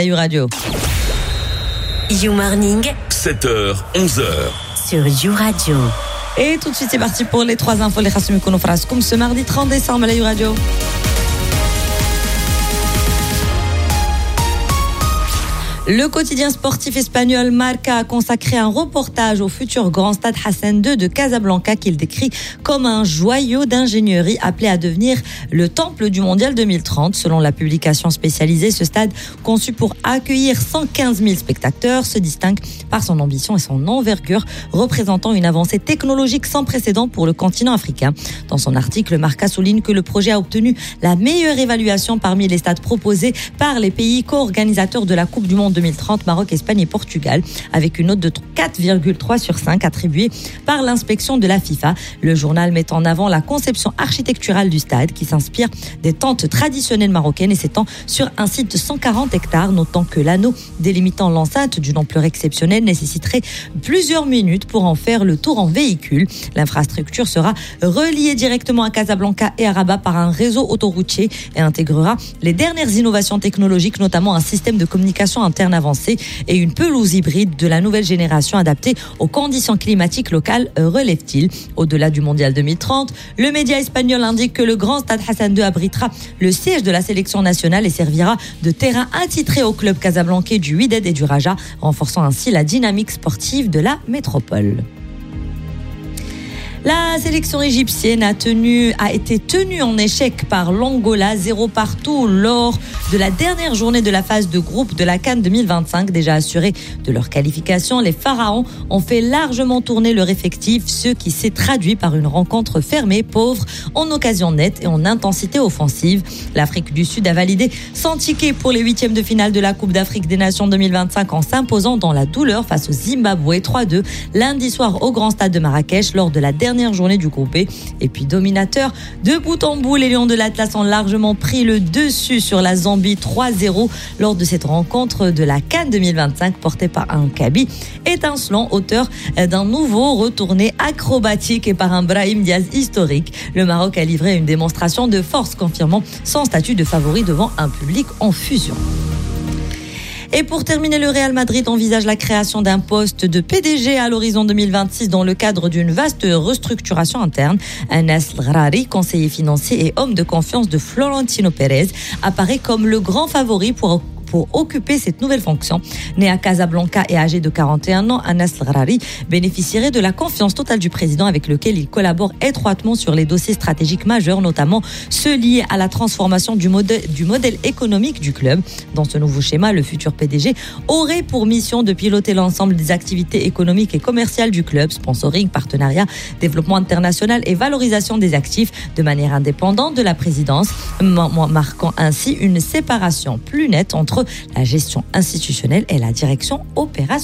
You Radio. You Morning, 7h, 11h. sur You Radio. Et tout de suite, c'est parti pour les 3 infos. Les Khassoumi Kounofraskoum ce mardi 30 décembre à la You Radio. Le quotidien sportif espagnol Marca a consacré un reportage au futur grand stade Hassan II de Casablanca qu'il décrit comme un joyau d'ingénierie appelé à devenir le temple du mondial 2030. Selon la publication spécialisée, ce stade, conçu pour accueillir 115 000 spectateurs, se distingue par son ambition et son envergure, représentant une avancée technologique sans précédent pour le continent africain. Dans son article, Marca souligne que le projet a obtenu la meilleure évaluation parmi les stades proposés par les pays co-organisateurs de la Coupe du Monde 2030, Maroc, Espagne et Portugal, avec une note de 4,3 sur 5 attribuée par l'inspection de la FIFA. Le journal met en avant la conception architecturale du stade qui s'inspire des tentes traditionnelles marocaines et s'étend sur un site de 140 hectares, notant que l'anneau délimitant l'enceinte d'une ampleur exceptionnelle nécessiterait plusieurs minutes pour en faire le tour en véhicule. L'infrastructure sera reliée directement à Casablanca et à Rabat par un réseau autoroutier et intégrera les dernières innovations technologiques, notamment un système de communication interne avancé et une pelouse hybride de la nouvelle génération adaptée aux conditions climatiques locales, relève-t-il. Au-delà du mondial 2030, le média espagnol indique que le grand stade Hassan II abritera le siège de la sélection nationale et servira de terrain attitré au club casablancais du Wydad et du Raja, renforçant ainsi la dynamique sportive de la métropole. La sélection égyptienne a été tenue en échec par l'Angola, 0 partout lors de la dernière journée de la phase de groupe de la CAN 2025. Déjà assurés de leur qualification, les Pharaons ont fait largement tourner leur effectif, ce qui s'est traduit par une rencontre fermée, pauvre en occasions nettes et en intensité offensive. L'Afrique du Sud a validé son ticket pour les 8e de finale de la Coupe d'Afrique des Nations 2025 en s'imposant dans la douleur face au Zimbabwe 3-2 lundi soir au Grand Stade de Marrakech lors de la dernière journée du groupe B. Et puis dominateur de bout en bout, les Lions de l'Atlas ont largement pris le dessus sur la Zambie 3-0 lors de cette rencontre de la CAN 2025 portée par un Kaby étincelant, auteur d'un nouveau retourné acrobatique et par un Brahim Diaz historique. Le Maroc a livré une démonstration de force, confirmant son statut de favori devant un public en fusion. Et pour terminer, le Real Madrid envisage la création d'un poste de PDG à l'horizon 2026 dans le cadre d'une vaste restructuration interne. Anas Ghraoui, conseiller financier et homme de confiance de Florentino Pérez, apparaît comme le grand favori pour occuper cette nouvelle fonction. Né à Casablanca et âgé de 41 ans, Anas Ghraoui bénéficierait de la confiance totale du président avec lequel il collabore étroitement sur les dossiers stratégiques majeurs, notamment ceux liés à la transformation du modèle économique du club. Dans ce nouveau schéma, le futur PDG aurait pour mission de piloter l'ensemble des activités économiques et commerciales du club, sponsoring, partenariat, développement international et valorisation des actifs de manière indépendante de la présidence, marquant ainsi une séparation plus nette entre la gestion institutionnelle et la direction opérationnelle.